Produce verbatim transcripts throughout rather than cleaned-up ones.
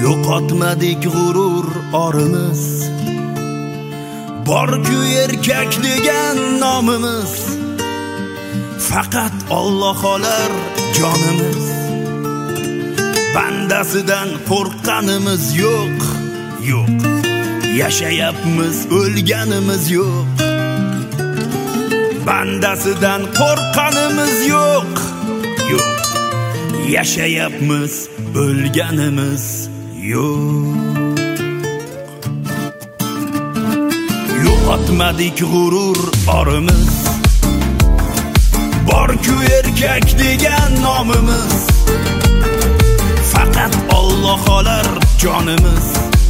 Yo'qotmadik g'urur orimiz, bor-ku erkak degan nomimiz. Faqat Alloh olar jonimiz. Bandasidan qo'rqqanimiz yo'q, yo'q. Yashayapmiz, o'lganimiz yo'q. Bandasidan qo'rqqanimiz yo'q, yo'q. Yashayapmiz, o'lganimiz yo'q. Yo'qotmadik g'urur orimiz, bor-ku erkak degan nomimiz. Faqat Alloh olar jonimiz.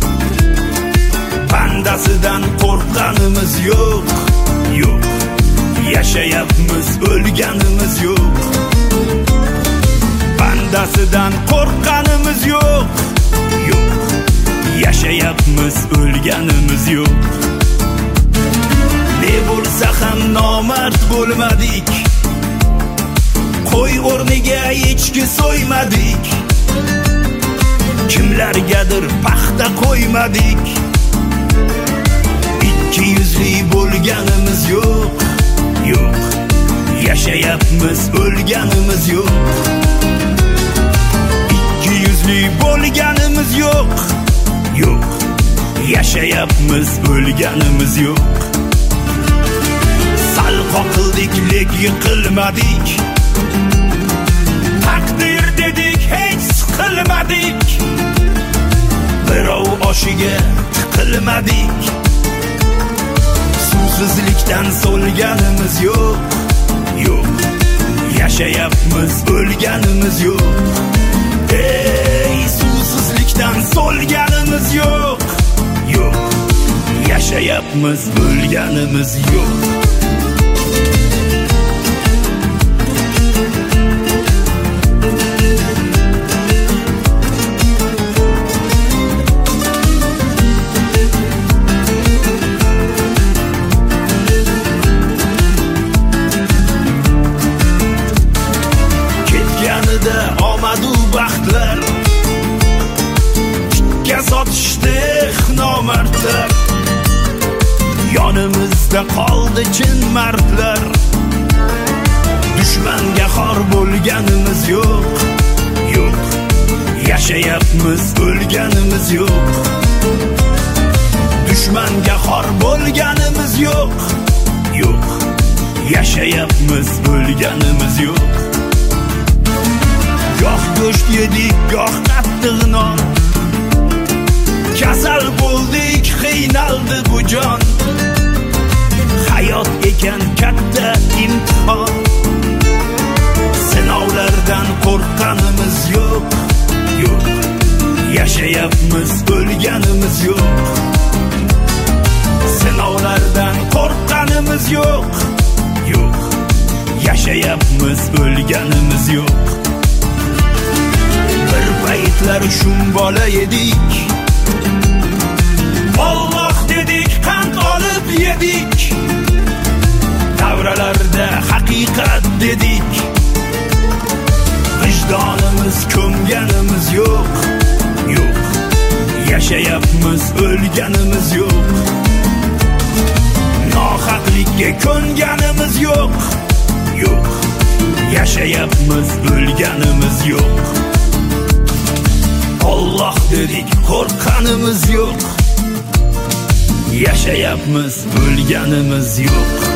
Bandasidan qo'rqqanimiz yo'q, yo'q. Yashayapmiz, o'lganimiz yo'q. Bandasidan qo'rqqanimiz yo'q, yo'q. Yashayapmiz, o'lganimiz yo'q. Ne bo'lsa ham nomard bo'lmadik, qo'y o'rniga echki so'ymadik. Kimlargadir paxta qo'ymadik. Ikki yuzli bo'lganimiz yo'q, yo'q. Yashayapmiz, o'lganimiz yo'q. Ikki yuzli bo'lganimiz yo'q, yo'q. Yashayapmiz, o'lganimiz yo'q. Sal qoqildik, lek yiqilmadik. Taqdir dedik, hech siqilmadik. Birov oshiga tiqilmadik. Suvsizlikdan so'lganimiz yo'q, yo'q. Yashayapmiz, o'lganimiz yo'q. Ey, suvsizlikdan so'lganimiz yo'q, yo'q. Yashayapmiz, o'lganimiz yo'q. Omadu baxtlar tikka sotishdi nomardlar. Yonimizda qoldi chin mardlar. Dushmanga xor bo'lganimiz yo'q, yo'q. Yashayapmiz, o'lganimiz yo'q. Dushmanga xor bo'lganimiz yo'q, yo'q. Yashayapmiz, o'lganimiz yo'q. Goh go'sht yedik, goh qattiq non. Kasal bo'ldik, qiynaldi bu jon. Hayot ekan katta imtihon. Sinovlardan qo'rqqanimiz yo'q, yo'q. Yashayapmiz, o'lganimiz yo'q. Sinovlardan qo'rqqanimiz yo'q, yo'q. Yashayapmiz, o'lganimiz yo'q. Bir paytlar shum bola edik. Alloh dedik, qand olib yedik. Davralarda haqiqat dedik. Vijdonimiz ko'mganimiz yo'q, yo'q. Yashayapmiz, o'lganimiz yo'q. Nohaqlikka ko'nganimiz yo'q, yo'q. Yashayapmiz, o'lganimiz yo'q. Alloh dedik, qo'rqqanimiz yo'q. Yashayapmiz, o'lganimiz yo'q.